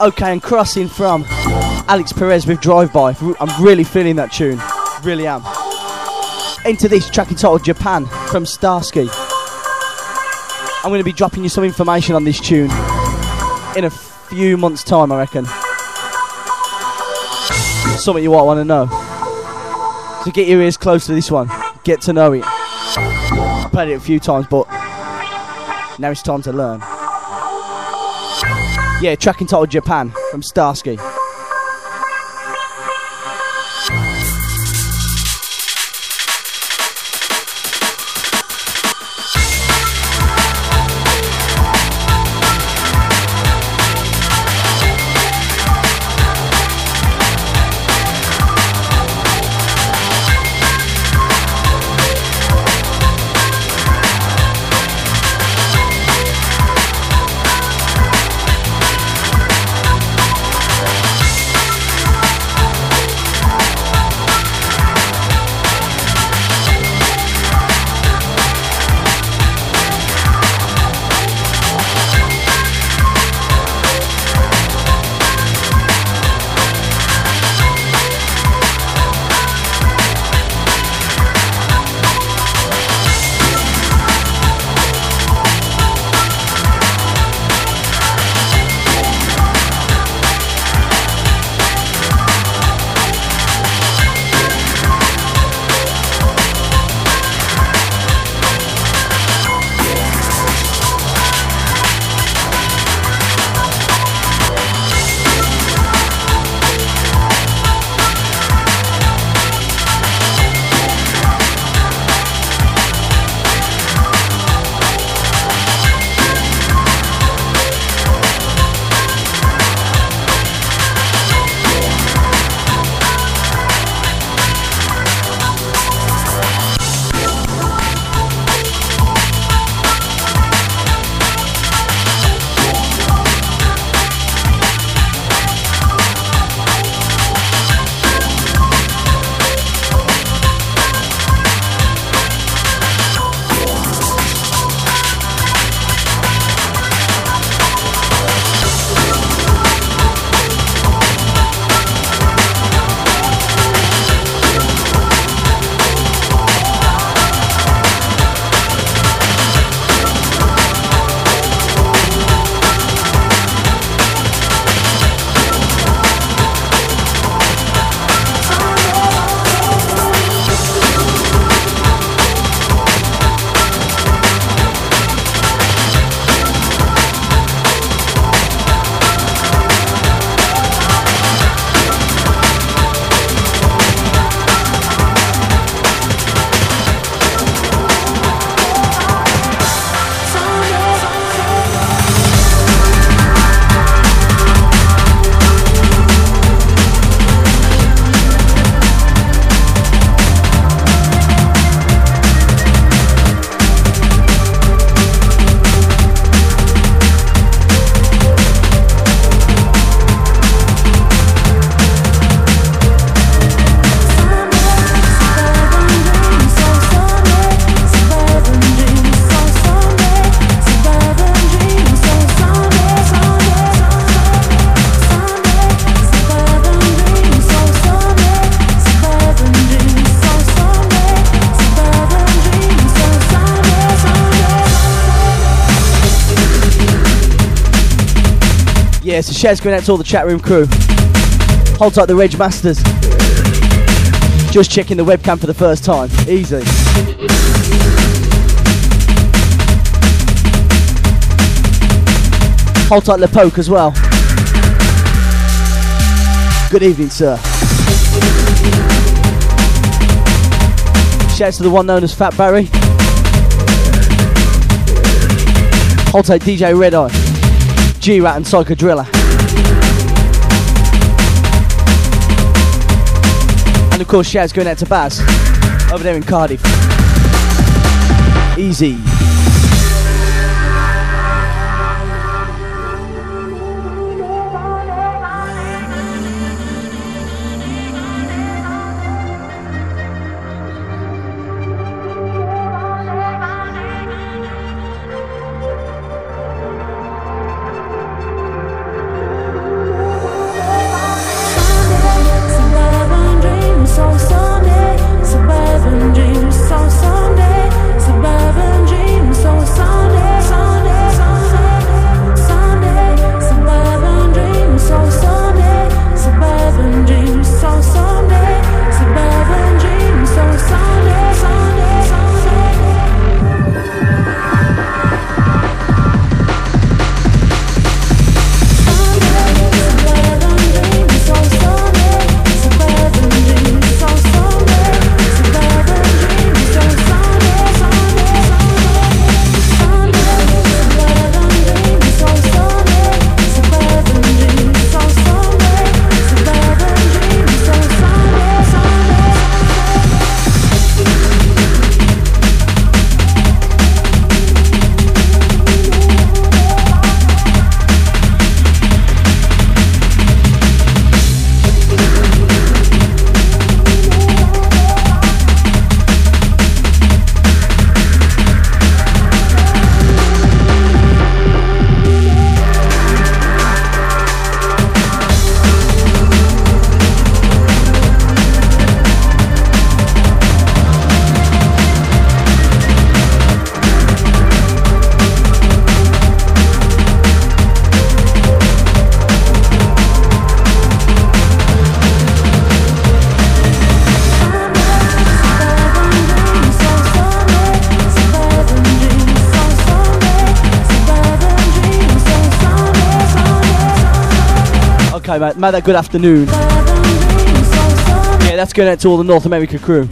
Okay, and crossing from Alex Perez with Drive By. I'm really feeling that tune. Really am. Into this track entitled Japan from Starsky. I'm going to be dropping you some information on this tune in a few months' time, I reckon. Something you might want to know. So get your ears close to this one. Get to know it. I've played it a few times, but now it's time to learn. Yeah, track entitled Japan from Starsky. Yeah, so shares going out to all the chat room crew. Hold tight, the Reg Masters. Just checking the webcam for the first time. Easy. Hold tight, Le Poke as well. Good evening, sir. Shouts to the one known as Fat Barry. Hold tight, DJ Red Eye, G-Rat and Psycho Driller. And of course, shouts going out to Baz over there in Cardiff. Easy. Okay, mate, have a good afternoon. Yeah, that's going out to all the North America crew.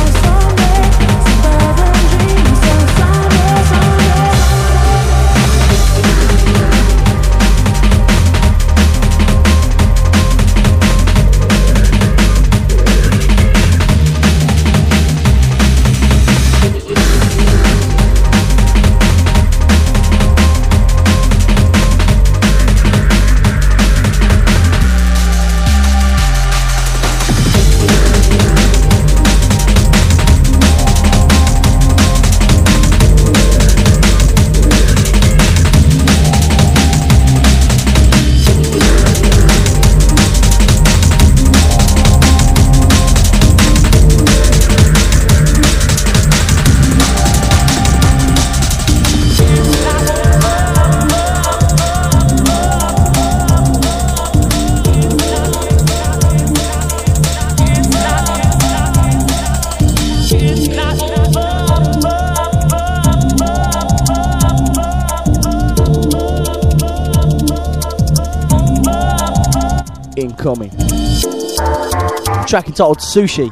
Incoming. Track entitled Sushi.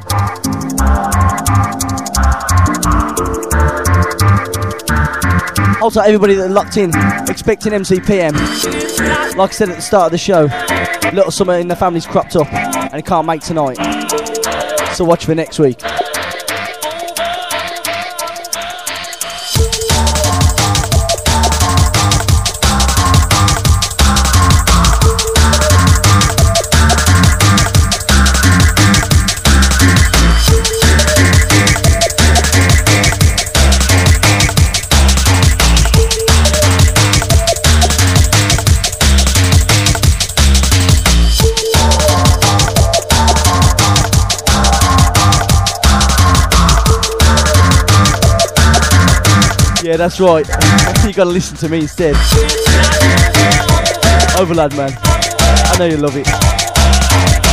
Also, everybody that locked in, expecting MCPM. Like I said at the start of the show, little summer in the family's cropped up and it can't make tonight. So watch for next week. Yeah, that's right. You gotta listen to me instead. Overlad, man. I know you love it.